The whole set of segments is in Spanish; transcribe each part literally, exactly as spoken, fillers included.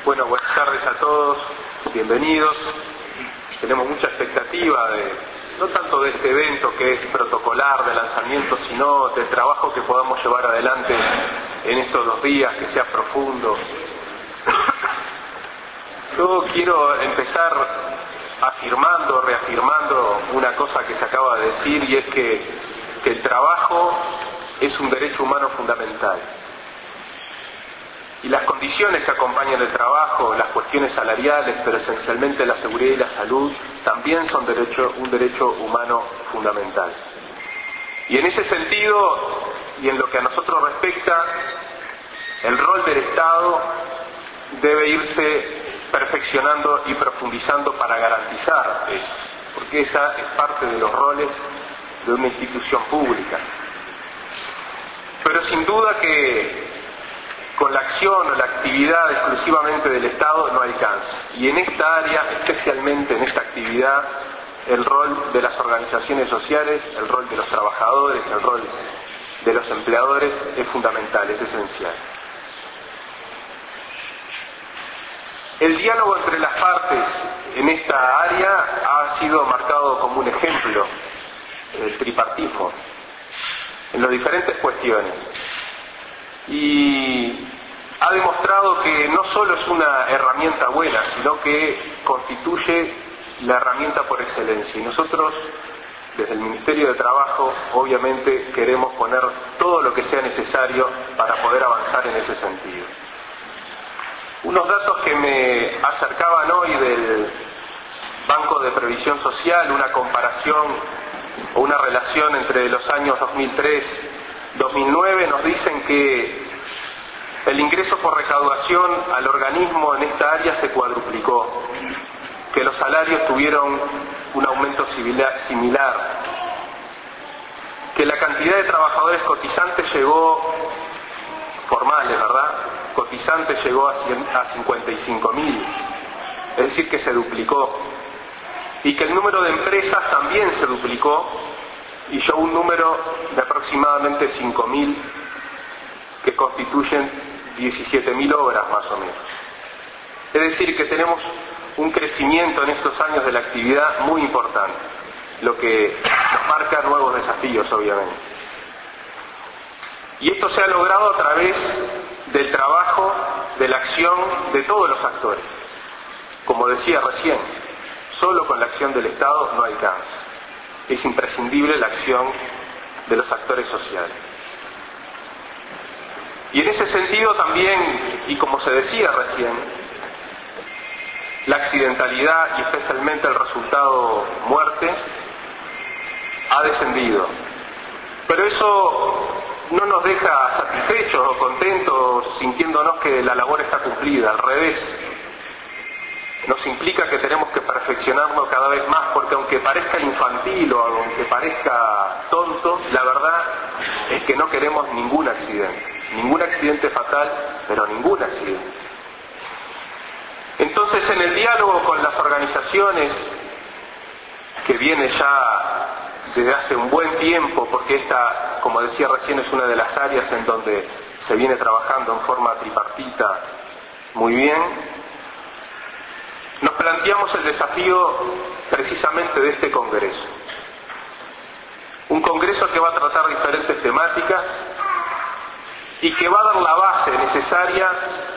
Bueno, buenas tardes a todos, bienvenidos. Tenemos mucha expectativa de, no tanto de este evento que es protocolar de lanzamiento, sino del trabajo que podamos llevar adelante en estos dos días, que sea profundo. Yo quiero empezar afirmando, reafirmando una cosa que se acaba de decir, y es que, que el trabajo es un derecho humano fundamental. Y las condiciones que acompañan el trabajo, las cuestiones salariales, pero esencialmente la seguridad y la salud, también son derecho, un derecho humano fundamental. Y en ese sentido, y en lo que a nosotros respecta, el rol del Estado debe irse perfeccionando y profundizando para garantizar eso, porque esa es parte de los roles de una institución pública. Pero sin duda que con la acción o la actividad exclusivamente del Estado no alcanza. Y en esta área, especialmente en esta actividad, el rol de las organizaciones sociales, el rol de los trabajadores, el rol de los empleadores es fundamental, es esencial. El diálogo entre las partes en esta área ha sido marcado como un ejemplo, el tripartismo, en las diferentes cuestiones. Y ha demostrado que no solo es una herramienta buena, sino que constituye la herramienta por excelencia. Y nosotros, desde el Ministerio de Trabajo, obviamente queremos poner todo lo que sea necesario para poder avanzar en ese sentido. Unos datos que me acercaban hoy del Banco de Previsión Social, una comparación o una relación entre los años dos mil tres y dos mil nueve, nos dicen que el ingreso por recaudación al organismo en esta área se cuadruplicó, que los salarios tuvieron un aumento similar, que la cantidad de trabajadores cotizantes llegó, formales, ¿verdad?, cotizantes llegó a cincuenta y cinco mil, es decir, que se duplicó, y que el número de empresas también se duplicó, y llegó un número de aproximadamente cinco mil, que constituyen diecisiete mil obras más o menos. Es decir, que tenemos un crecimiento en estos años de la actividad muy importante, lo que nos marca nuevos desafíos, obviamente. Y esto se ha logrado a través del trabajo, de la acción de todos los actores. Como decía recién, solo con la acción del Estado no alcanza. Es imprescindible la acción de los actores sociales. Y en ese sentido también, y como se decía recién, la accidentalidad y especialmente el resultado muerte ha descendido. Pero eso no nos deja satisfechos o contentos, sintiéndonos que la labor está cumplida. Al revés, nos implica que tenemos que perfeccionarnos cada vez más, porque aunque parezca infantil o aunque parezca tonto, la verdad es que no queremos ningún accidente. Ningún accidente fatal, pero ningún accidente. Entonces, en el diálogo con las organizaciones, que viene ya desde hace un buen tiempo, porque esta, como decía recién, es una de las áreas en donde se viene trabajando en forma tripartita muy bien, nos planteamos el desafío precisamente de este congreso. Un congreso que va a tratar diferentes temáticas y que va a dar la base necesaria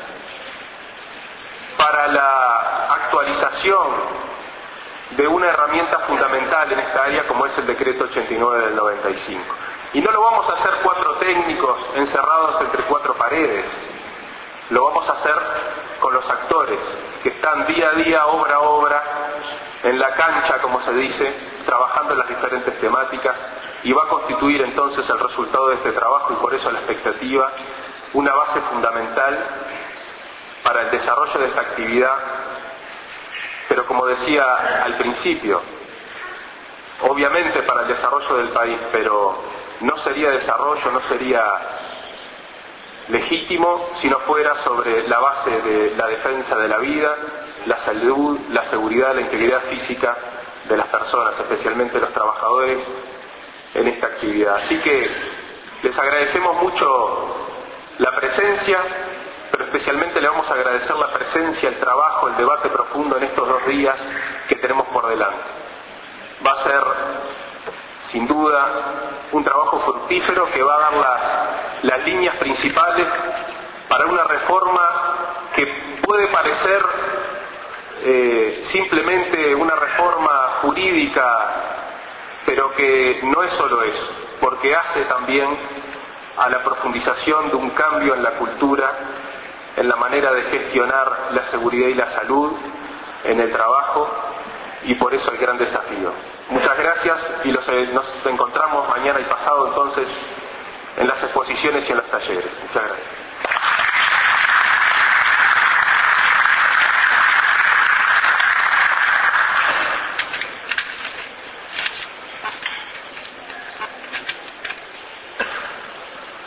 para la actualización de una herramienta fundamental en esta área como es el decreto ochenta y nueve del noventa y cinco. Y no lo vamos a hacer cuatro técnicos encerrados entre cuatro paredes, lo vamos a hacer con los actores que están día a día, obra a obra, en la cancha, como se dice, trabajando en las diferentes temáticas, y va a constituir entonces el resultado de este trabajo, y por eso la expectativa, una base fundamental para el desarrollo de esta actividad. Pero como decía al principio, obviamente para el desarrollo del país, pero no sería desarrollo, no sería legítimo si no fuera sobre la base de la defensa de la vida, la salud, la seguridad, la integridad física de las personas, especialmente los trabajadores, en esta actividad. Así que les agradecemos mucho la presencia, pero especialmente le vamos a agradecer la presencia, el trabajo, el debate profundo en estos dos días que tenemos por delante. Va a ser, sin duda, un trabajo fructífero que va a dar las, las líneas principales para una reforma que puede parecer eh, simplemente una reforma jurídica, pero que no es solo eso, porque hace también a la profundización de un cambio en la cultura, en la manera de gestionar la seguridad y la salud, en el trabajo, y por eso el gran desafío. Muchas gracias y los, nos encontramos mañana y pasado entonces en las exposiciones y en los talleres. Muchas gracias.